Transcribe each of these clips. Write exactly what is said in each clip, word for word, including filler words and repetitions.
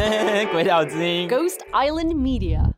鬼岛之音 Ghost Island Media.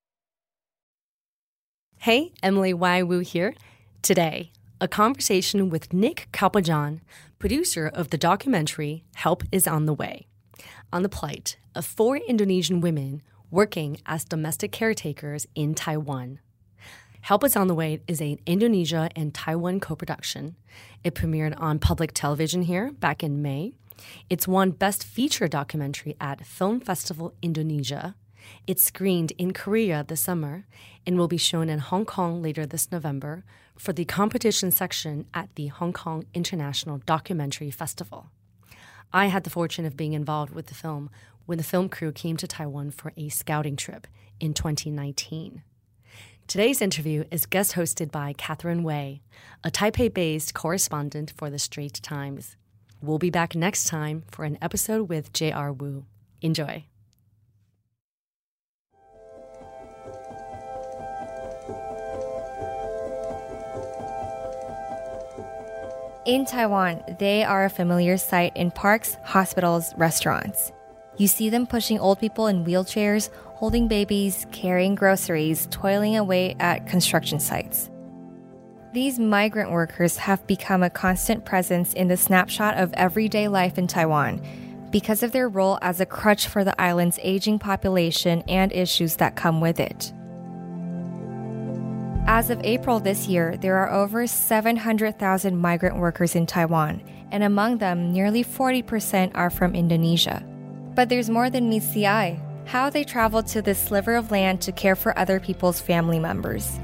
Hey, Emily Y. Wu here. Today, a conversation with Nick Kalpajan, producer of the documentary Help is on the Way, on the plight of four Indonesian women working as domestic caretakers in Taiwan. Help is on the Way is an Indonesia and Taiwan co-production. It premiered on public television here back in May. It's won Best Feature Documentary at Film Festival Indonesia. It's screened in Korea this summer and will be shown in Hong Kong later this November for the competition section at the Hong Kong International Documentary Festival. I had the fortune of being involved with the film when the film crew came to Taiwan for a scouting trip in twenty nineteen. Today's interview is guest hosted by Catherine Wei, a Taipei-based correspondent for the Straits Times. We'll be back next time for an episode with J R. Wu. Enjoy. In Taiwan, they are a familiar sight in parks, hospitals, restaurants. You see them pushing old people in wheelchairs, holding babies, carrying groceries, toiling away at construction sites. These migrant workers have become a constant presence in the snapshot of everyday life in Taiwan because of their role as a crutch for the island's aging population and issues that come with it. As of April this year, there are over seven hundred thousand migrant workers in Taiwan, and among them, nearly forty percent are from Indonesia. But there's more than meets the eye. How they travel to this sliver of land to care for other people's family members.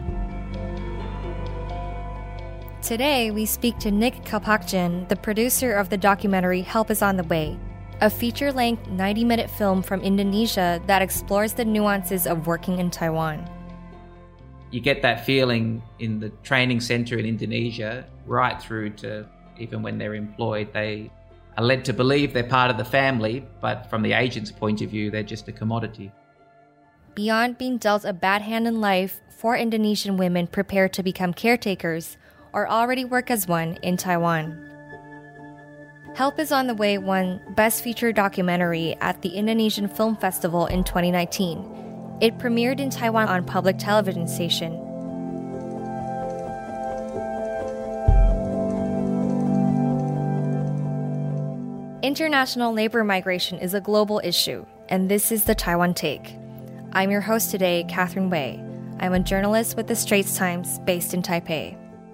Today, we speak to Nick Kalpajan, the producer of the documentary Help is on the Way, a feature-length ninety-minute film from Indonesia that explores the nuances of working in Taiwan. You get that feeling in the training center in Indonesia, right through to even when they're employed, they are led to believe they're part of the family, but from the agent's point of view, they're just a commodity. Beyond being dealt a bad hand in life, four Indonesian women prepare to become caretakers or already work as one in Taiwan. Help is on the Way won Best Feature Documentary at the Indonesian Film Festival in twenty nineteen. It premiered in Taiwan on public television station. International labor migration is a global issue, and this is the Taiwan Take. I'm your host today, Catherine Wei. I'm a journalist with the Straits Times based in Taipei.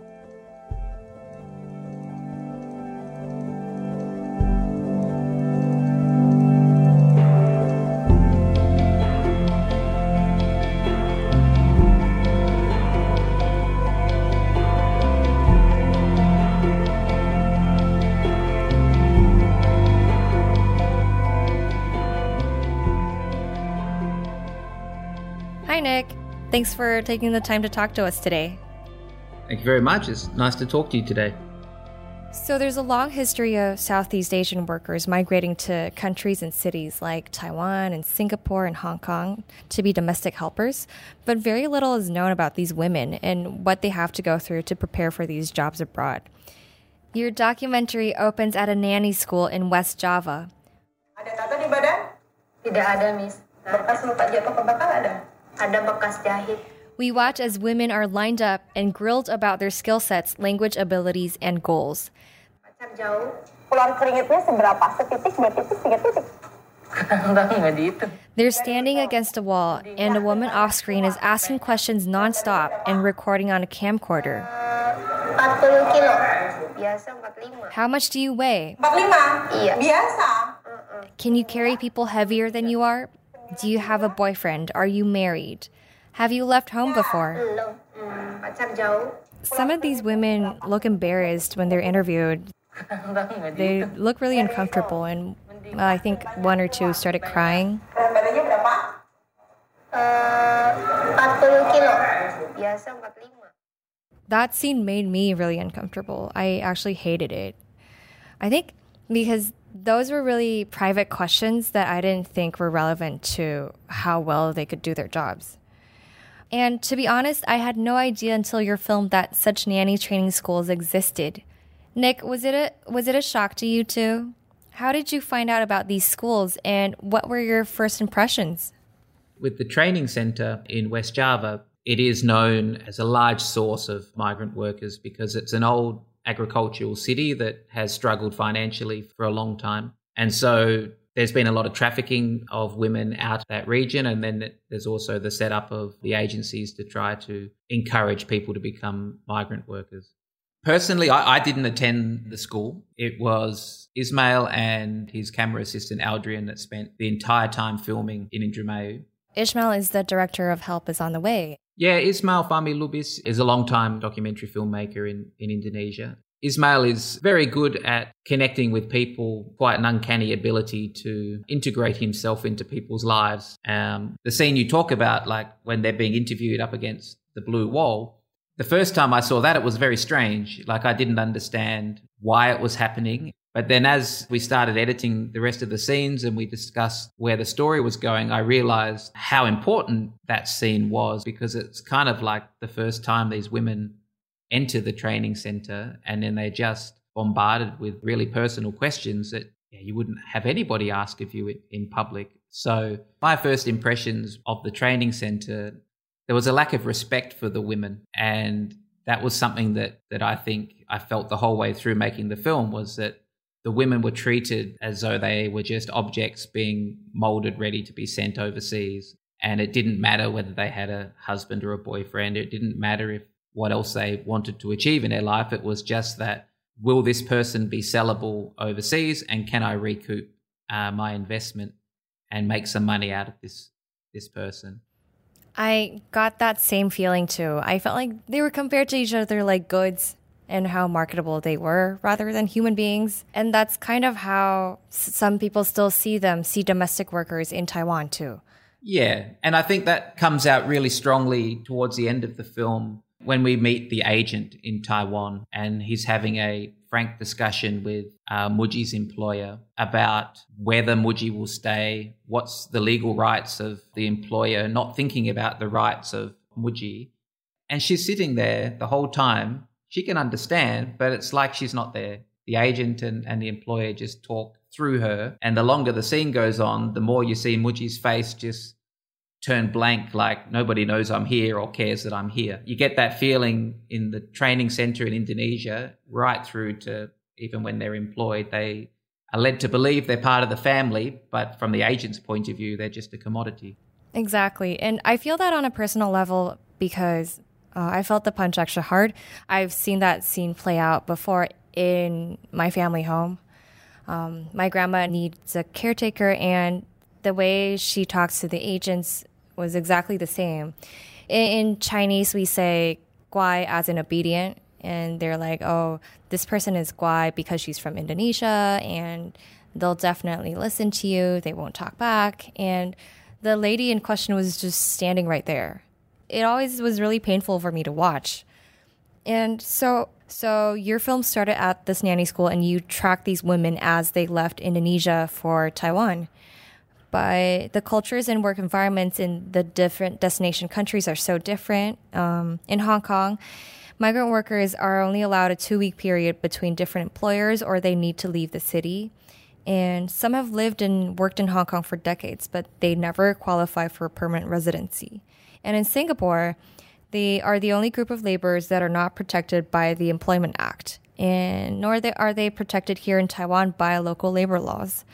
Hi, Nick. Thanks for taking the time to talk to us today. Thank you very much. It's nice to talk to you today. So there's a long history of Southeast Asian workers migrating to countries and cities like Taiwan and Singapore and Hong Kong to be domestic helpers, but very little is known about these women and what they have to go through to prepare for these jobs abroad. Your documentary opens at a nanny school in West Java. Ada tato di badan? Tidak ada, Miss. Bekas luka jatuh ke belakang ada? Ada bekas jahit. We watch as women are lined up and grilled about their skill sets, language abilities, and goals. Pacar jauh. Keluar keringetnya seberapa? Setitik, dua titik, tiga titik. Enggak gitu. They're standing against a wall, and a woman off-screen is asking questions non-stop and recording on a camcorder. empat puluh kilo. Biasa empat puluh lima. How much do you weigh? empat puluh lima? Iya. Biasa. Can you carry people heavier than you are? Do you have a boyfriend? Are you married? Have you left home before? Belum. Pacar jauh. Some of these women look embarrassed when they're interviewed. They look really uncomfortable, and well, I think one or two started crying. Berat badannya berapa? Eh, empat puluh kilo. Biasa empat puluh lima. That scene made me really uncomfortable. I actually hated it. I think because those were really private questions that I didn't think were relevant to how well they could do their jobs. And to be honest, I had no idea until your film that such nanny training schools existed. Nick, was it a was it a shock to you too? How did you find out about these schools and what were your first impressions? With the training centre in West Java, it is known as a large source of migrant workers because it's an old agricultural city that has struggled financially for a long time. And so there's been a lot of trafficking of women out of that region. And then there's also the setup of the agencies to try to encourage people to become migrant workers. Personally, I, I didn't attend the school. It was Ismail and his camera assistant, Aldrian, that spent the entire time filming in Indramayu. Ismail is the director of Help is on the Way. Yeah, Ismail Fahmi Lubis is a long-time documentary filmmaker in, in Indonesia. Ismail is very good at connecting with people, quite an uncanny ability to integrate himself into people's lives. Um, the scene you talk about, like when they're being interviewed up against the blue wall, the first time I saw that, it was very strange. Like I didn't understand why it was happening. But then as we started editing the rest of the scenes and we discussed where the story was going, I realized how important that scene was because it's kind of like the first time these women enter the training center and then they're just bombarded with really personal questions that yeah, you wouldn't have anybody ask of you in public. So my first impressions of the training center, there was a lack of respect for the women, and that was something that that I think I felt the whole way through making the film, was that the women were treated as though they were just objects being molded, ready to be sent overseas. And it didn't matter whether they had a husband or a boyfriend. It didn't matter if what else they wanted to achieve in their life. It was just that, will this person be sellable overseas, and can I recoup uh, my investment and make some money out of this this person? I got that same feeling too. I felt like they were compared to each other like goods and how marketable they were rather than human beings. And that's kind of how some people still see them, see domestic workers in Taiwan too. Yeah, and I think that comes out really strongly towards the end of the film when we meet the agent in Taiwan and he's having a frank discussion with uh, Muji's employer about whether Muji will stay, what's the legal rights of the employer, not thinking about the rights of Muji. And she's sitting there the whole time. She can understand, but it's like she's not there. The agent and, and the employer just talk through her. And the longer the scene goes on, the more you see Muji's face just turn blank, like nobody knows I'm here or cares that I'm here. You get that feeling in the training center in Indonesia, right through to even when they're employed. They are led to believe they're part of the family, but from the agent's point of view, they're just a commodity. Exactly. And I feel that on a personal level because Uh, I felt the punch extra hard. I've seen that scene play out before in my family home. Um, my grandma needs a caretaker, and the way she talks to the agents was exactly the same. In, in Chinese, we say guai as in obedient, and they're like, oh, this person is guai because she's from Indonesia, and they'll definitely listen to you. They won't talk back. And the lady in question was just standing right there. It always was really painful for me to watch. And so so your film started at this nanny school and you tracked these women as they left Indonesia for Taiwan. But the cultures and work environments in the different destination countries are so different. Um, in Hong Kong, migrant workers are only allowed a two-week period between different employers or they need to leave the city. And some have lived and worked in Hong Kong for decades, but they never qualify for permanent residency. And in Singapore, they are the only group of laborers that are not protected by the Employment Act, and nor are they protected here in Taiwan by local labor laws.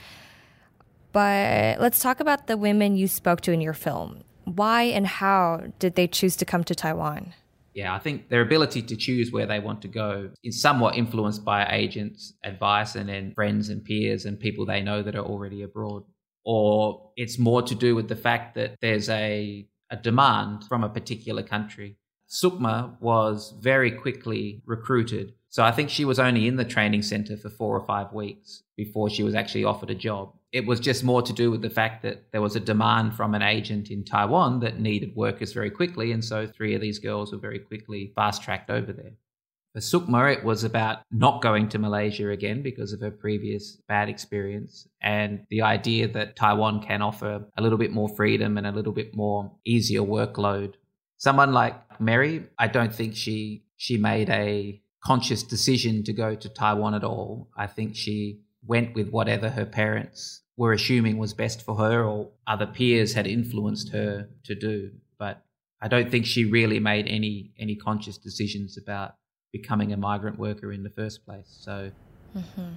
But let's talk about the women you spoke to in your film. Why and how did they choose to come to Taiwan? Yeah, I think their ability to choose where they want to go is somewhat influenced by agents' advice and then friends and peers and people they know that are already abroad. Or it's more to do with the fact that there's a, a demand from a particular country. Sukma was very quickly recruited. So I think she was only in the training center for four or five weeks before she was actually offered a job. It was just more to do with the fact that there was a demand from an agent in Taiwan that needed workers very quickly. And so three of these girls were very quickly fast-tracked over there. For Sukma, it was about not going to Malaysia again because of her previous bad experience and the idea that Taiwan can offer a little bit more freedom and a little bit more easier workload. Someone like Mary, I don't think she she made a conscious decision to go to Taiwan at all. I think she went with whatever her parents were assuming was best for her or other peers had influenced her to do. But I don't think she really made any any conscious decisions about becoming a migrant worker in the first place. So, mm-hmm.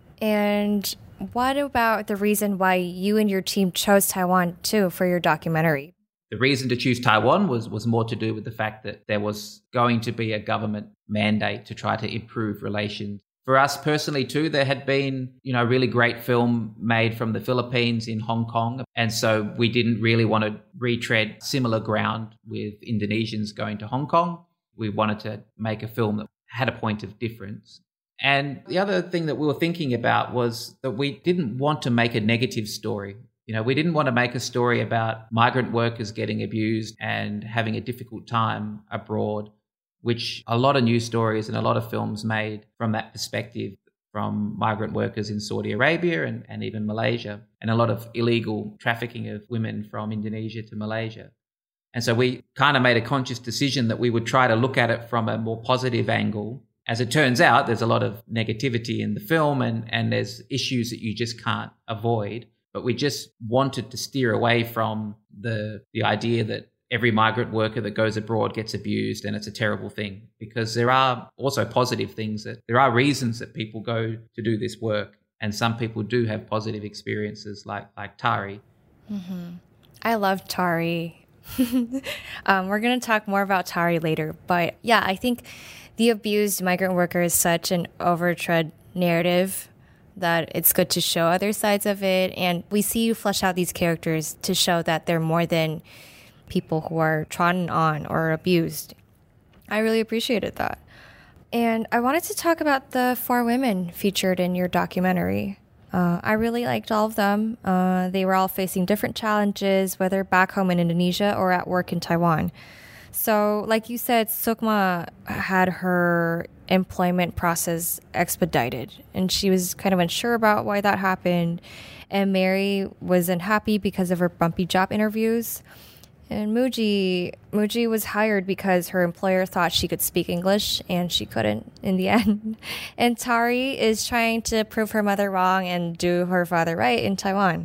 And what about the reason why you and your team chose Taiwan too for your documentary? The reason to choose Taiwan was was more to do with the fact that there was going to be a government mandate to try to improve relations. For us personally too, there had been, you know, a really great film made from the Philippines in Hong Kong. And so we didn't really want to retread similar ground with Indonesians going to Hong Kong. We wanted to make a film that had a point of difference. And the other thing that we were thinking about was that we didn't want to make a negative story. You know, we didn't want to make a story about migrant workers getting abused and having a difficult time abroad, which a lot of news stories and a lot of films made from that perspective, from migrant workers in Saudi Arabia and, and even Malaysia, and a lot of illegal trafficking of women from Indonesia to Malaysia. And so we kind of made a conscious decision that we would try to look at it from a more positive angle. As it turns out, there's a lot of negativity in the film and, and there's issues that you just can't avoid. But we just wanted to steer away from the the idea that every migrant worker that goes abroad gets abused and it's a terrible thing, because there are also positive things, that there are reasons that people go to do this work, and some people do have positive experiences like like Tari. Mm-hmm. I love Tari. um, we're going to talk more about Tari later, but yeah, I think the abused migrant worker is such an overtread narrative that it's good to show other sides of it, and we see you flesh out these characters to show that they're more than people who are trodden on or abused. I really appreciated that. And I wanted to talk about the four women featured in your documentary. Uh, I really liked all of them. Uh, they were all facing different challenges, whether back home in Indonesia or at work in Taiwan. So, like you said, Sukma had her employment process expedited, and she was kind of unsure about why that happened. And Mary was unhappy because of her bumpy job interviews. And Muji, Muji was hired because her employer thought she could speak English, and she couldn't in the end. And Tari is trying to prove her mother wrong and do her father right in Taiwan.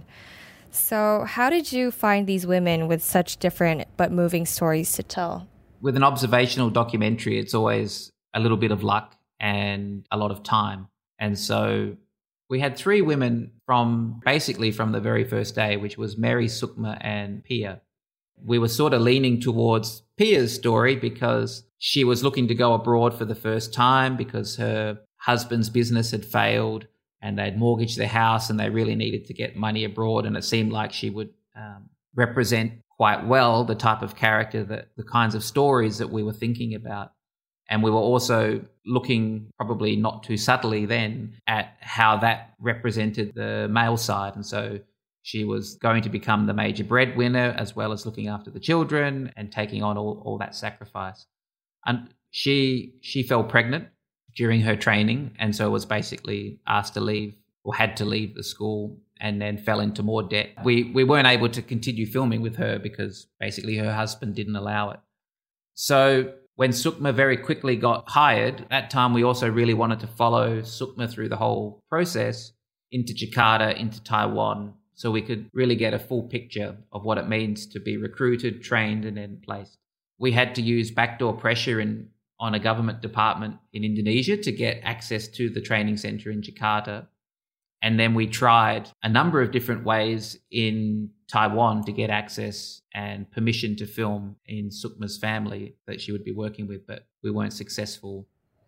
So how did you find these women with such different but moving stories to tell? With an observational documentary, it's always a little bit of luck and a lot of time. And so we had three women from basically from the very first day, which was Mary, Sukma and Pia. We were sort of leaning towards Pia's story because she was looking to go abroad for the first time because her husband's business had failed and they'd mortgaged their house and they really needed to get money abroad, and it seemed like she would um, represent quite well the type of character, that the kinds of stories that we were thinking about. And we were also looking, probably not too subtly then, at how that represented the male side. And so she was going to become the major breadwinner as well as looking after the children and taking on all, all that sacrifice. And she she fell pregnant during her training, and so was basically asked to leave, or had to leave the school, and then fell into more debt. We we weren't able to continue filming with her because basically her husband didn't allow it. So when Sukma very quickly got hired, at that time we also really wanted to follow Sukma through the whole process into Jakarta, into Taiwan, so we could really get a full picture of what it means to be recruited, trained, and then placed. We had to use backdoor pressure in, on a government department in Indonesia to get access to the training centre in Jakarta. And then we tried a number of different ways in Taiwan to get access and permission to film in Sukma's family that she would be working with, but we weren't successful.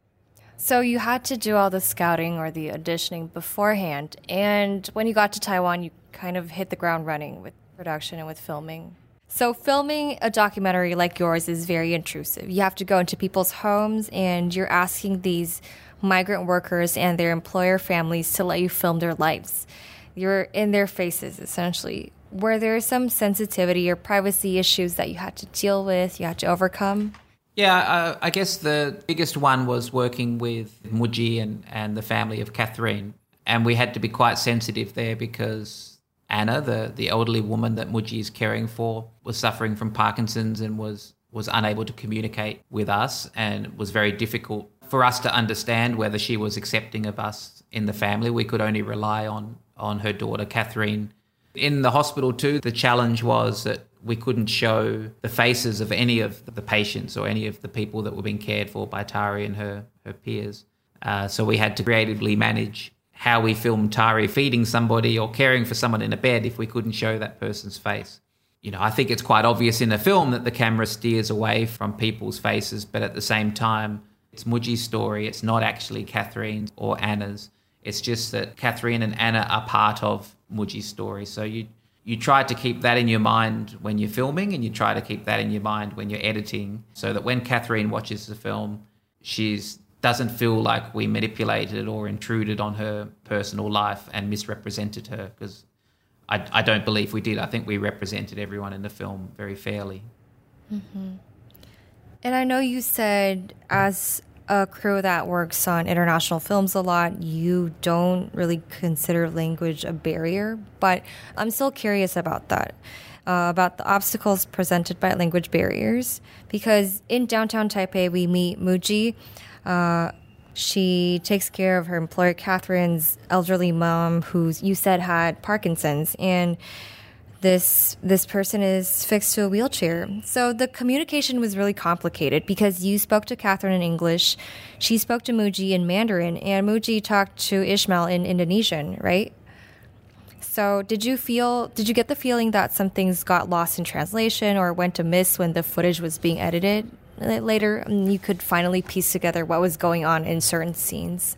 So you had to do all the scouting or the auditioning beforehand, and when you got to Taiwan, you kind of hit the ground running with production and with filming. So filming a documentary like yours is very intrusive. You have to go into people's homes, and you're asking these migrant workers and their employer families to let you film their lives. You're in their faces, essentially. Were there some sensitivity or privacy issues that you had to deal with, you had to overcome? Yeah, uh, I guess the biggest one was working with Muji and, and the family of Catherine. And we had to be quite sensitive there because Anna, the, the elderly woman that Muji is caring for, was suffering from Parkinson's and was, was unable to communicate with us, and it was very difficult for us to understand whether she was accepting of us in the family. We could only rely on, on her daughter, Catherine. In the hospital too, the challenge was that we couldn't show the faces of any of the patients or any of the people that were being cared for by Tari and her, her peers. Uh, so we had to creatively manage how we filmed Tari feeding somebody or caring for someone in a bed if we couldn't show that person's face. You know, I think it's quite obvious in the film that the camera steers away from people's faces, but at the same time, it's Muji's story. It's not actually Catherine's or Anna's. It's just that Catherine and Anna are part of Muji's story. So you you try to keep that in your mind when you're filming, and you try to keep that in your mind when you're editing, so that when Catherine watches the film, she's doesn't feel like we manipulated or intruded on her personal life and misrepresented her, because I, I don't believe we did. I think we represented everyone in the film very fairly. Mm-hmm. And I know you said, as a crew that works on international films a lot, you don't really consider language a barrier, but I'm still curious about that, uh, about the obstacles presented by language barriers, because in downtown Taipei, we meet Muji. Uh, she takes care of her employer, Catherine's elderly mom, who you said had Parkinson's, and this this person is fixed to a wheelchair. So the communication was really complicated because you spoke to Catherine in English, she spoke to Muji in Mandarin, and Muji talked to Ismail in Indonesian, right? So did you feel, did you get the feeling that some things got lost in translation or went amiss when the footage was being edited? Later, you could finally piece together what was going on in certain scenes.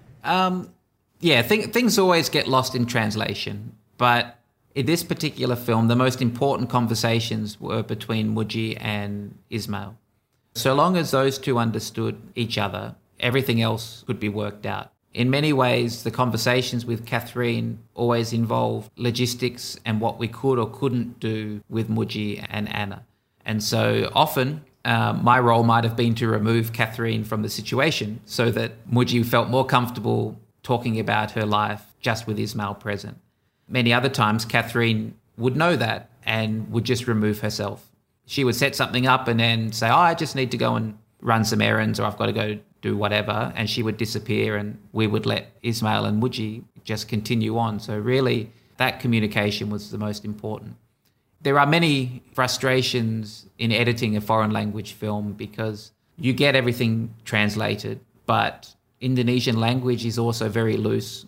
Um, yeah, th- things always get lost in translation. But in this particular film, the most important conversations were between Muji and Ismail. So long as those two understood each other, everything else could be worked out. In many ways, the conversations with Catherine always involved logistics and what we could or couldn't do with Muji and Anna. And so often, Uh, my role might have been to remove Catherine from the situation so that Muji felt more comfortable talking about her life just with Ismail present. Many other times, Catherine would know that and would just remove herself. She would set something up and then say, oh, I just need to go and run some errands, or I've got to go do whatever, and she would disappear, and we would let Ismail and Muji just continue on. So really, that communication was the most important. There are many frustrations in editing a foreign language film because you get everything translated, but Indonesian language is also very loose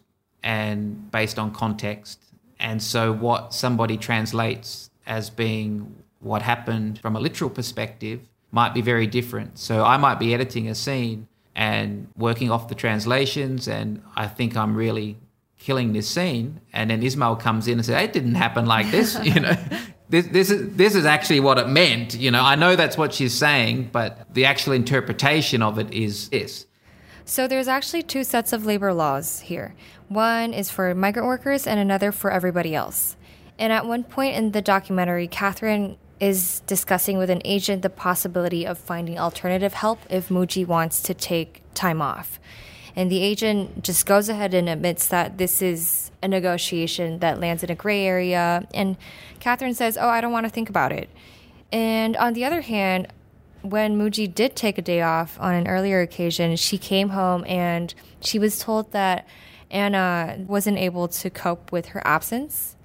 and based on context. And so what somebody translates as being what happened from a literal perspective might be very different. So I might be editing a scene and working off the translations, and I think I'm really killing this scene, and then Ismail comes in and says, it didn't happen like this, you know. This, this is this is actually what it meant. You know, I know that's what she's saying, but the actual interpretation of it is this. So there's actually two sets of labor laws here. One is for migrant workers and another for everybody else. And at one point in the documentary, Catherine is discussing with an agent the possibility of finding alternative help if Muji wants to take time off. And the agent just goes ahead and admits that this is a negotiation that lands in a gray area. And Catherine says, oh, I don't want to think about it. And on the other hand, when Muji did take a day off on an earlier occasion, she came home and she was told that Anna wasn't able to cope with her absence.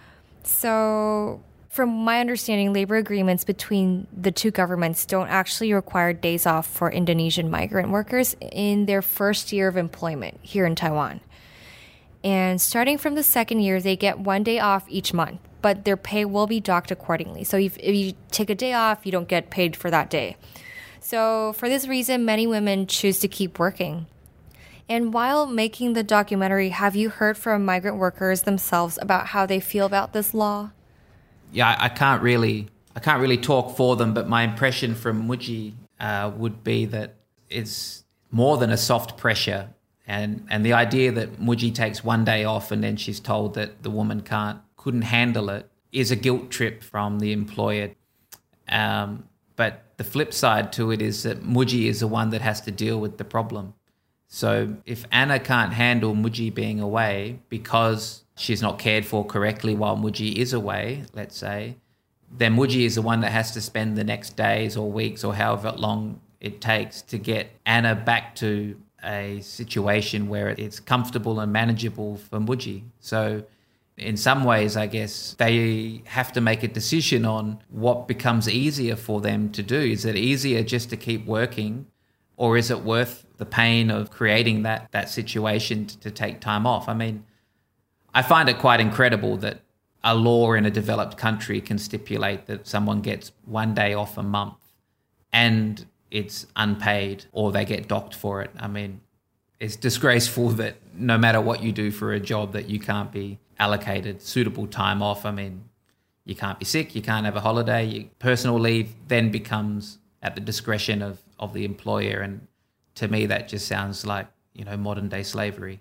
So from my understanding, labor agreements between the two governments don't actually require days off for Indonesian migrant workers in their first year of employment here in Taiwan. And starting from the second year, they get one day off each month, but their pay will be docked accordingly. So if, if you take a day off, you don't get paid for that day. So for this reason, many women choose to keep working. And while making the documentary, have you heard from migrant workers themselves about how they feel about this law? Yeah, I can't really, I can't really talk for them, but my impression from Muji uh, would be that it's more than a soft pressure, and and the idea that Muji takes one day off and then she's told that the woman can't, couldn't handle it is a guilt trip from the employer. Um, but the flip side to it is that Muji is the one that has to deal with the problem. So if Anna can't handle Muji being away because she's not cared for correctly while Muji is away, let's say, then Muji is the one that has to spend the next days or weeks or however long it takes to get Anna back to a situation where it's comfortable and manageable for Muji. So in some ways, I guess, they have to make a decision on what becomes easier for them to do. Is it easier just to keep working, or is it worth the pain of creating that, that situation to, to take time off? I mean, I find it quite incredible that a law in a developed country can stipulate that someone gets one day off a month and it's unpaid or they get docked for it. I mean, it's disgraceful that no matter what you do for a job that you can't be allocated suitable time off. I mean, you can't be sick, you can't have a holiday. Your personal leave then becomes at the discretion of, of the employer. And to me, that just sounds like, you know, modern day slavery.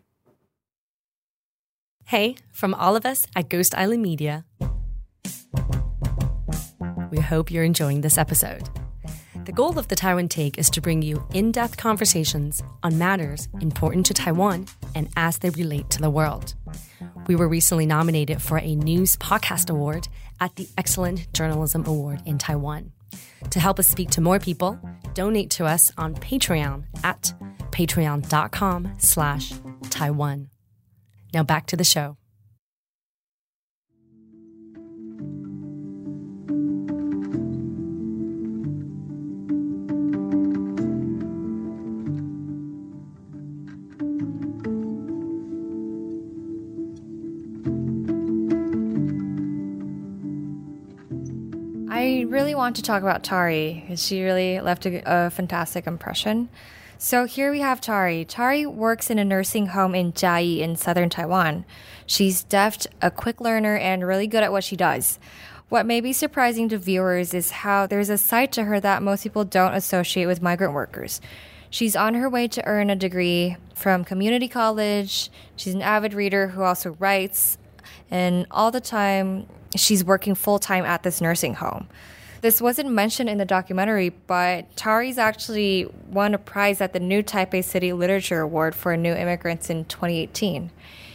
Hey, from all of us at Ghost Island Media, we hope you're enjoying this episode. The goal of the Taiwan Take is to bring you in-depth conversations on matters important to Taiwan and as they relate to the world. We were recently nominated for a News Podcast Award at the Excellent Journalism Award in Taiwan. To help us speak to more people, donate to us on Patreon at patreon.com slash Taiwan. Now back to the show. I really want to talk about Tari because she really left a, a fantastic impression. So here we have Tari. Tari works in a nursing home in Jiayi in southern Taiwan. She's deft, a quick learner, and really good at what she does. What may be surprising to viewers is how there's a side to her that most people don't associate with migrant workers. She's on her way to earn a degree from community college. She's an avid reader who also writes. And all the time, she's working full-time at this nursing home. This wasn't mentioned in the documentary, but Tari's actually won a prize at the New Taipei City Literature Award for New Immigrants in twenty eighteen.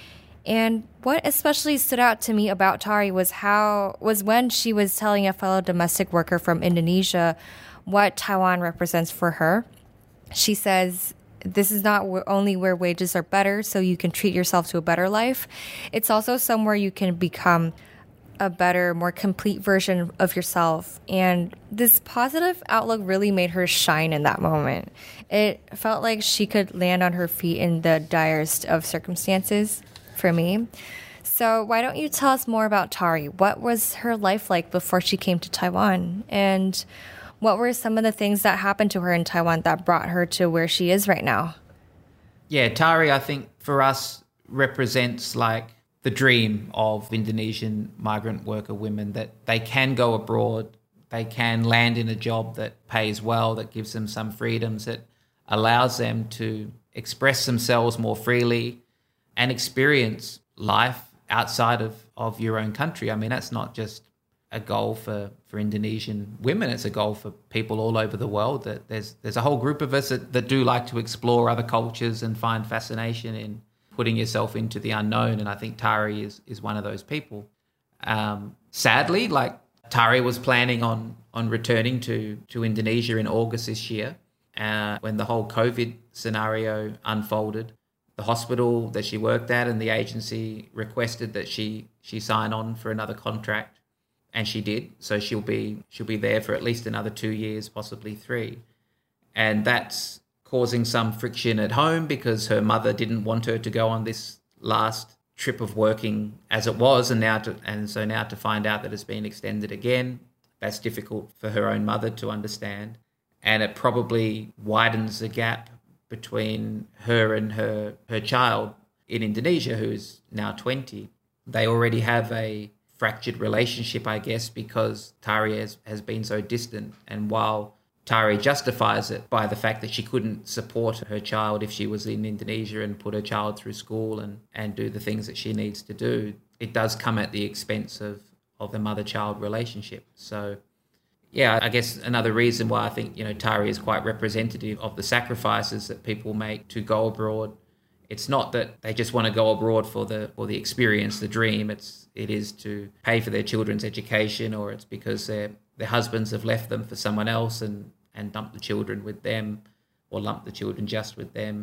And what especially stood out to me about Tari was how was when she was telling a fellow domestic worker from Indonesia what Taiwan represents for her. She says, this is not only where wages are better, so you can treat yourself to a better life. It's also somewhere you can become a better, more complete version of yourself. And this positive outlook really made her shine in that moment. It felt like she could land on her feet in the direst of circumstances for me. So why don't you tell us more about Tari? What was her life like before she came to Taiwan? And what were some of the things that happened to her in Taiwan that brought her to where she is right now? Yeah, Tari, I think for us represents like the dream of Indonesian migrant worker women, that they can go abroad, they can land in a job that pays well, that gives them some freedoms, that allows them to express themselves more freely and experience life outside of, of your own country. I mean, that's not just a goal for, for Indonesian women, it's a goal for people all over the world. That there's there's a whole group of us that, that do like to explore other cultures and find fascination in putting yourself into the unknown, and I think Tari is is one of those people. Um, sadly, like Tari was planning on on returning to to Indonesia in August this year, uh, when the whole COVID scenario unfolded. The hospital that she worked at and the agency requested that she she sign on for another contract, and she did. So she'll be she'll be there for at least another two years, possibly three, and that's causing some friction at home because her mother didn't want her to go on this last trip of working as it was, and now to, and so now to find out that it's been extended again, that's difficult for her own mother to understand, and it probably widens the gap between her and her her child in Indonesia, who's now twenty. They already have a fractured relationship, I guess, because Tari has, has been so distant, and while Tari justifies it by the fact that she couldn't support her child if she was in Indonesia and put her child through school and, and do the things that she needs to do, it does come at the expense of, of the mother-child relationship. So, yeah, I guess another reason why I think, you know, Tari is quite representative of the sacrifices that people make to go abroad. It's not that they just want to go abroad for the for the experience, the dream. It's it is to pay for their children's education, or it's because their their husbands have left them for someone else and and dump the children with them, or lump the children just with them.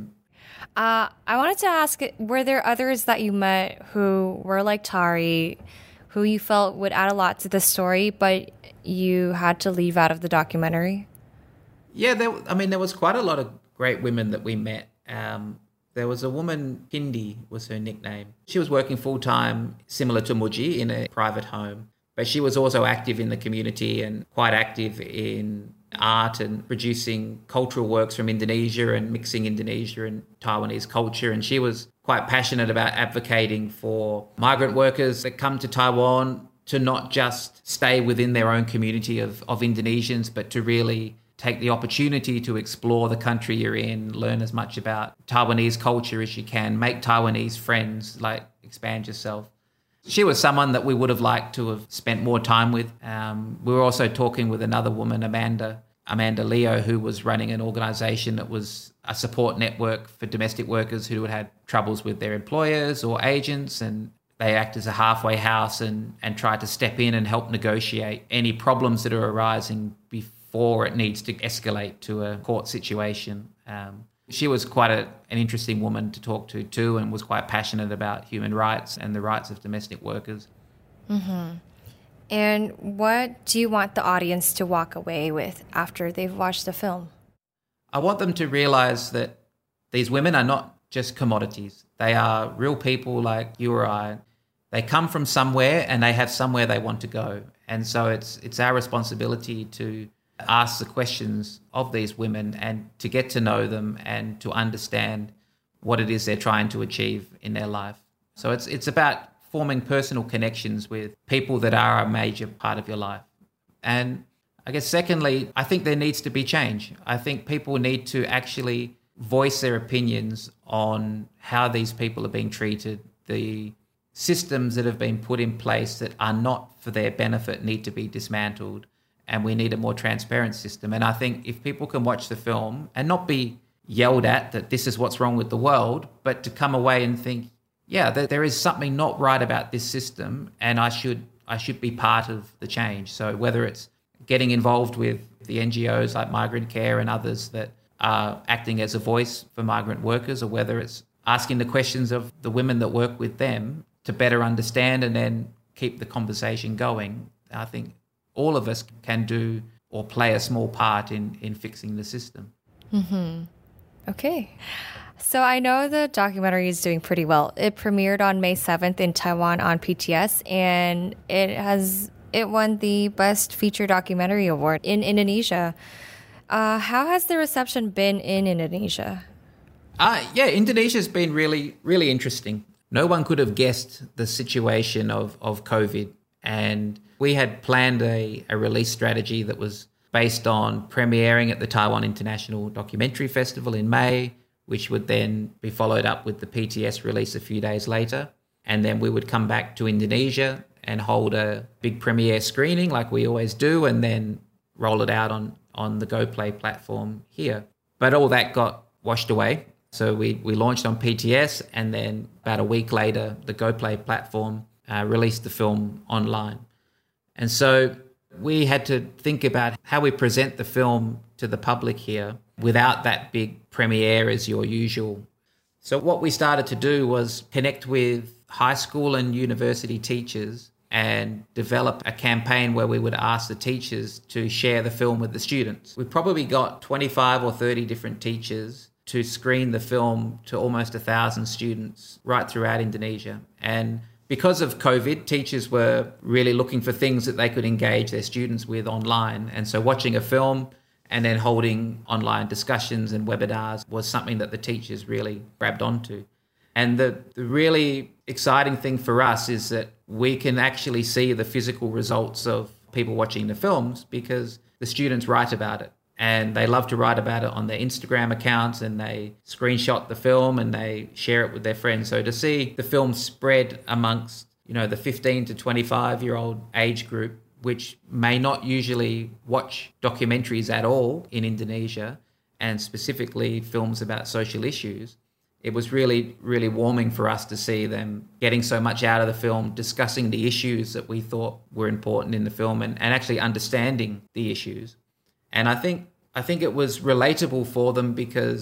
Uh, I wanted to ask, were there others that you met who were like Tari, who you felt would add a lot to the story, but you had to leave out of the documentary? Yeah, there, I mean, there was quite a lot of great women that we met. Um, there was a woman, Pindi was her nickname. She was working full-time, similar to Muji, in a private home. But she was also active in the community and quite active in art and producing cultural works from Indonesia and mixing Indonesia and Taiwanese culture. And she was quite passionate about advocating for migrant workers that come to Taiwan to not just stay within their own community of, of Indonesians, but to really take the opportunity to explore the country you're in, learn as much about Taiwanese culture as you can, make Taiwanese friends, like expand yourself. She was someone that we would have liked to have spent more time with. Um, we were also talking with another woman, Amanda, Amanda Leo, who was running an organisation that was a support network for domestic workers who had had troubles with their employers or agents, and they act as a halfway house and, and try to step in and help negotiate any problems that are arising before it needs to escalate to a court situation. Um, She was quite a, an interesting woman to talk to too, and was quite passionate about human rights and the rights of domestic workers. Mm-hmm. And what do you want the audience to walk away with after they've watched the film? I want them to realise that these women are not just commodities. They are real people like you or I. They come from somewhere and they have somewhere they want to go. And so it's it's our responsibility to ask the questions of these women and to get to know them and to understand what it is they're trying to achieve in their life. So it's it's about forming personal connections with people that are a major part of your life. And I guess secondly, I think there needs to be change. I think people need to actually voice their opinions on how these people are being treated. The systems that have been put in place that are not for their benefit need to be dismantled. And we need a more transparent system. And I think if people can watch the film and not be yelled at that this is what's wrong with the world, but to come away and think, yeah, there, there is something not right about this system, and I should I should be part of the change. So whether it's getting involved with the N G Os like Migrant Care and others that are acting as a voice for migrant workers, or whether it's asking the questions of the women that work with them to better understand and then keep the conversation going, I think all of us can do or play a small part in, in fixing the system. Mm-hmm. Okay. So I know the documentary is doing pretty well. It premiered on May seventh in Taiwan on P T S, and it has it won the Best Feature Documentary Award in Indonesia. Uh, how has the reception been in Indonesia? Uh, yeah, Indonesia's been really, really interesting. No one could have guessed the situation of, of COVID, and we had planned a, a release strategy that was based on premiering at the Taiwan International Documentary Festival in May, which would then be followed up with the P T S release a few days later. And then we would come back to Indonesia and hold a big premiere screening like we always do, and then roll it out on, on the GoPlay platform here. But all that got washed away. So we, we launched on P T S, and then about a week later, the GoPlay platform uh, released the film online. And so we had to think about how we present the film to the public here without that big premiere as your usual. So what we started to do was connect with high school and university teachers and develop a campaign where we would ask the teachers to share the film with the students. We probably got twenty-five or thirty different teachers to screen the film to almost a thousand students right throughout Indonesia. And because of COVID, teachers were really looking for things that they could engage their students with online. And so watching a film and then holding online discussions and webinars was something that the teachers really grabbed onto. And the, the really exciting thing for us is that we can actually see the physical results of people watching the films because the students write about it. And they love to write about it on their Instagram accounts, and they screenshot the film and they share it with their friends. So to see the film spread amongst, you know, the fifteen to twenty-five year old age group, which may not usually watch documentaries at all in Indonesia, and specifically films about social issues, it was really, really warming for us to see them getting so much out of the film, discussing the issues that we thought were important in the film, and, and actually understanding the issues. And I think I think it was relatable for them because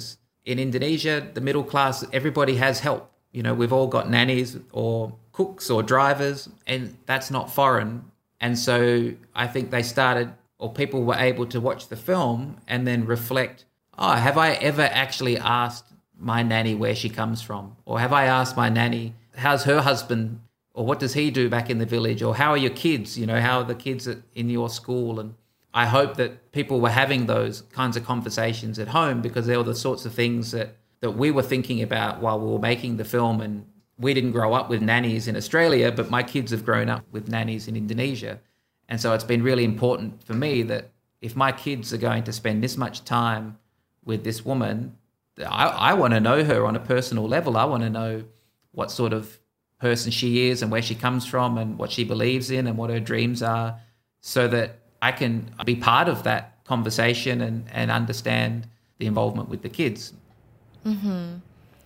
In Indonesia, the middle class, everybody has help. You know, we've all got nannies or cooks or drivers, and that's not foreign. And so I think they started, or people were able to watch the film and then reflect, oh, have I ever actually asked my nanny where she comes from? Or have I asked my nanny, how's her husband? Or what does he do back in the village? Or how are your kids? You know, how are the kids at, in your school? And I hope that people were having those kinds of conversations at home, because they were the sorts of things that, that we were thinking about while we were making the film. And we didn't grow up with nannies in Australia, but my kids have grown up with nannies in Indonesia. And so it's been really important for me that if my kids are going to spend this much time with this woman, I, I want to know her on a personal level. I want to know what sort of person she is and where she comes from and what she believes in and what her dreams are, so that I can be part of that conversation and, and understand the involvement with the kids. Mm-hmm.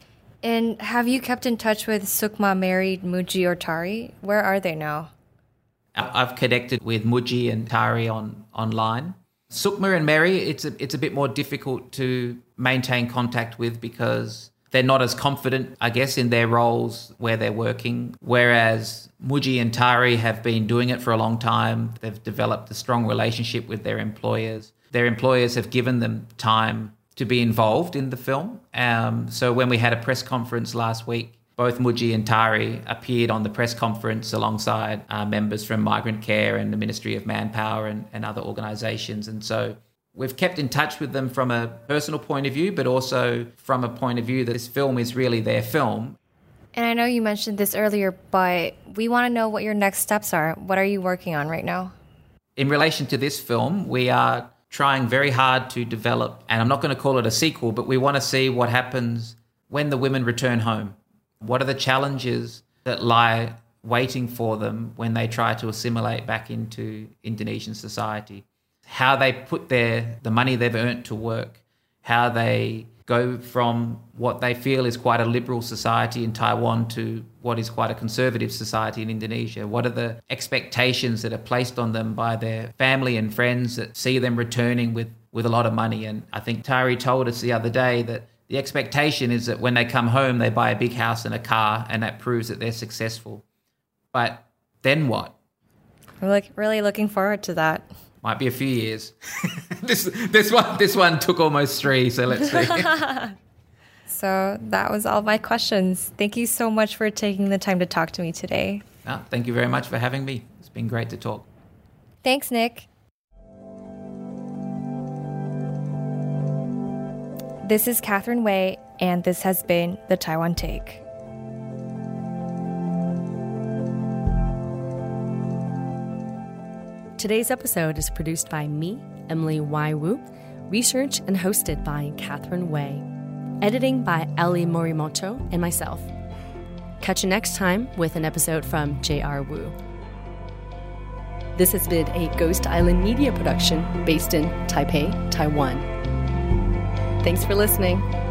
And have you kept in touch with Sukma, Mary, Muji, or Tari? Where are they now? I've connected with Muji and Tari on online. Sukma and Mary, it's a, it's a bit more difficult to maintain contact with because they're not as confident, I guess, in their roles where they're working. Whereas Muji and Tari have been doing it for a long time. They've developed a strong relationship with their employers. Their employers have given them time to be involved in the film. Um, so when we had a press conference last week, both Muji and Tari appeared on the press conference alongside uh, members from Migrant Care and the Ministry of Manpower and, and other organisations. And so we've kept in touch with them from a personal point of view, but also from a point of view that this film is really their film. And I know you mentioned this earlier, but we want to know what your next steps are. What are you working on right now? In relation to this film, we are trying very hard to develop, and I'm not going to call it a sequel, but we want to see what happens when the women return home. What are the challenges that lie waiting for them when they try to assimilate back into Indonesian society? How they put their the money they've earned to work, how they go from what they feel is quite a liberal society in Taiwan to what is quite a conservative society in Indonesia. What are the expectations that are placed on them by their family and friends that see them returning with, with a lot of money? And I think Tari told us the other day that the expectation is that when they come home, they buy a big house and a car, and that proves that they're successful. But then what? We're like really looking forward to that. Might be a few years. this this one this one took almost three, so let's see. So that was all my questions. Thank you so much for taking the time to talk to me today. Oh, thank you very much for having me. It's been great to talk. Thanks, Nick. This is Catherine Wei, and this has been The Taiwan Take. Today's episode is produced by me, Emily Y. Wu, researched and hosted by Catherine Wei, editing by Ellie Morimoto and myself. Catch you next time with an episode from J R. Wu. This has been a Ghost Island Media production based in Taipei, Taiwan. Thanks for listening.